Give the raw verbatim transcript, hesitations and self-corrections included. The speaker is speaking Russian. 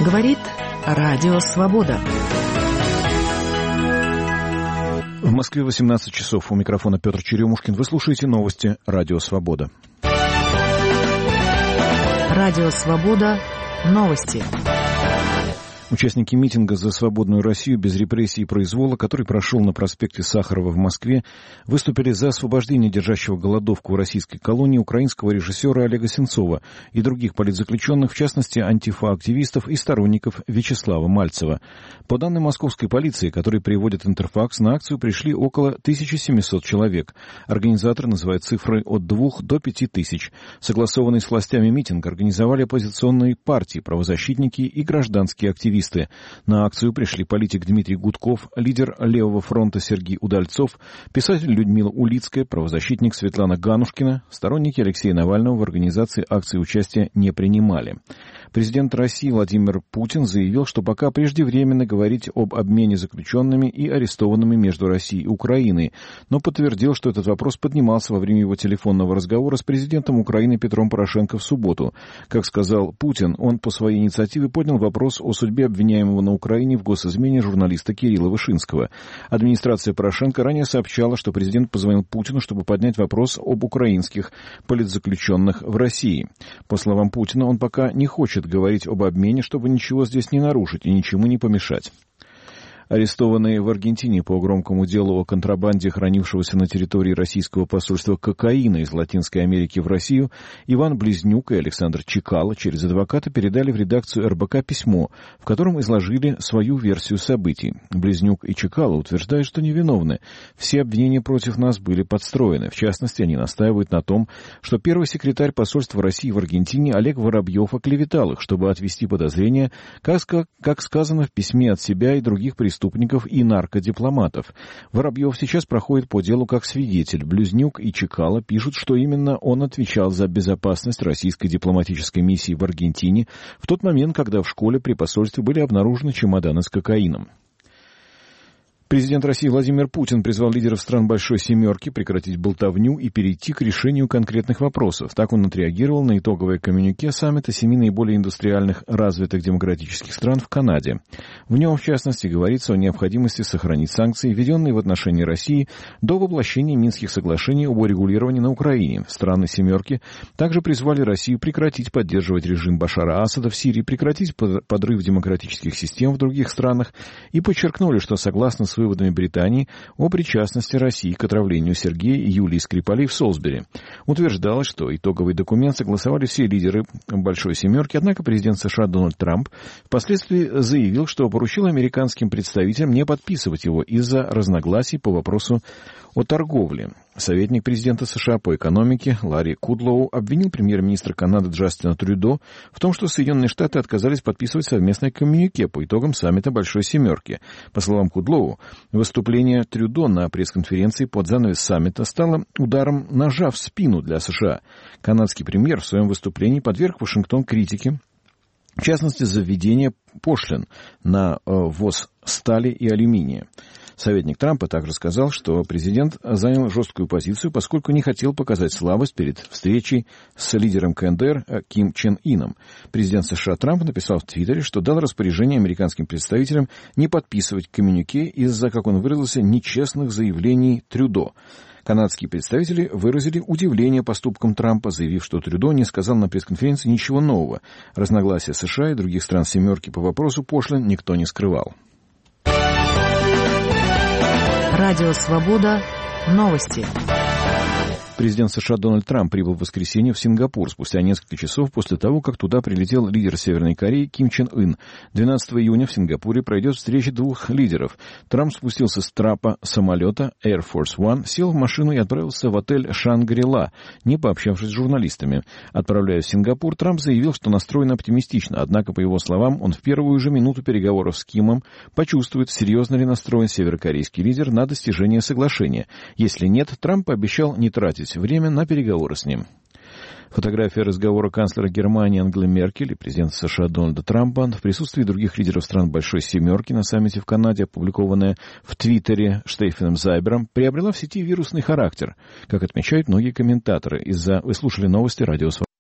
Говорит Радио Свобода. В Москве восемнадцать часов. У микрофона Петр Черемушкин. Вы слушаете новости Радио Свобода. Радио Свобода. Новости. Участники митинга «За свободную Россию без репрессий и произвола», который прошел на проспекте Сахарова в Москве, выступили за освобождение держащего голодовку в российской колонии украинского режиссера Олега Сенцова и других политзаключенных, в частности, антифа-активистов и сторонников Вячеслава Мальцева. По данным московской полиции, которые приводит Интерфакс, на акцию пришли около тысячи семисот человек. Организаторы называют цифры от двух до пяти тысяч. Согласованный с властями митинг организовали оппозиционные партии, правозащитники и гражданские активисты. На акцию пришли политик Дмитрий Гудков, лидер Левого фронта Сергей Удальцов, писатель Людмила Улицкая, правозащитник Светлана Ганушкина. Сторонники Алексея Навального в организации акции участия не принимали. Президент России Владимир Путин заявил, что пока преждевременно говорить об обмене заключенными и арестованными между Россией и Украиной, но подтвердил, что этот вопрос поднимался во время его телефонного разговора с президентом Украины Петром Порошенко в субботу. Как сказал Путин, он по своей инициативе поднял вопрос о судьбе обвиняемого на Украине в госизмене журналиста Кирилла Вышинского. Администрация Порошенко ранее сообщала, что президент позвонил Путину, чтобы поднять вопрос об украинских политзаключенных в России. По словам Путина, он пока не хочет говорить об обмене, чтобы ничего здесь не нарушить и ничему не помешать. Арестованные в Аргентине по громкому делу о контрабанде хранившегося на территории российского посольства кокаина из Латинской Америки в Россию Иван Близнюк и Александр Чекало через адвоката передали в редакцию эр бэ ка письмо, в котором изложили свою версию событий. Близнюк и Чекало утверждают, что невиновны. Все обвинения против нас были подстроены. В частности, они настаивают на том, что первый секретарь посольства России в Аргентине Олег Воробьев оклеветал их, чтобы отвести подозрения, как, как сказано в письме от себя и других преступников. преступников и наркодипломатов. Воробьев сейчас проходит по делу как свидетель. Близнюк и Чекало пишут, что именно он отвечал за безопасность российской дипломатической миссии в Аргентине в тот момент, когда в школе при посольстве были обнаружены чемоданы с кокаином. Президент России Владимир Путин призвал лидеров стран Большой Семерки прекратить болтовню и перейти к решению конкретных вопросов. Так он отреагировал на итоговое коммюнике саммита семи наиболее индустриальных развитых демократических стран в Канаде. В нем, в частности, говорится о необходимости сохранить санкции, введенные в отношении России до воплощения Минских соглашений об урегулировании на Украине. Страны Семерки также призвали Россию прекратить поддерживать режим Башара Асада в Сирии, прекратить подрыв демократических систем в других странах и подчеркнули, что согласно с выводами Британии о причастности России к отравлению Сергея и Юлии Скрипалей в Солсбери. Утверждалось, что итоговый документ согласовали все лидеры Большой Семерки, однако президент США Дональд Трамп впоследствии заявил, что поручил американским представителям не подписывать его из-за разногласий по вопросу о торговле. Советник президента США по экономике Ларри Кудлоу обвинил премьер-министра Канады Джастина Трюдо в том, что Соединенные Штаты отказались подписывать совместное коммюнике по итогам саммита Большой Семерки. По словам Кудлоу, выступление Трюдо на пресс-конференции под занавес саммита стало ударом ножа в спину для США. Канадский премьер в своем выступлении подверг Вашингтон критике, в частности, за введение пошлин на ввоз стали и алюминия. Советник Трампа также сказал, что президент занял жесткую позицию, поскольку не хотел показать слабость перед встречей с лидером ка эн дэ эр Ким Чен Ином. Президент США Трамп написал в Твиттере, что дал распоряжение американским представителям не подписывать коммюнике из-за, как он выразился, нечестных заявлений Трюдо. Канадские представители выразили удивление поступкам Трампа, заявив, что Трюдо не сказал на пресс-конференции ничего нового. Разногласия США и других стран «семерки» по вопросу пошлин никто не скрывал. Радио Свобода. Новости. Президент США Дональд Трамп прибыл в воскресенье в Сингапур спустя несколько часов после того, как туда прилетел лидер Северной Кореи Ким Чен Ын. двенадцатого июня в Сингапуре пройдет встреча двух лидеров. Трамп спустился с трапа самолета Air Force One, сел в машину и отправился в отель «Шангри-Ла», не пообщавшись с журналистами. Отправляясь в Сингапур, Трамп заявил, что настроен оптимистично, однако, по его словам, он в первую же минуту переговоров с Кимом почувствует, серьезно ли настроен северокорейский лидер на достижение соглашения. Если нет, Трамп пообещал не тратить время на переговоры с ним. Фотография разговора канцлера Германии Ангелы Меркель и президента США Дональда Трампа в присутствии других лидеров стран Большой Семерки на саммите в Канаде, опубликованная в Твиттере Штефаном Зайбером, приобрела в сети вирусный характер, как отмечают многие комментаторы. Из-за... Вы слушали новости Радио Свобода.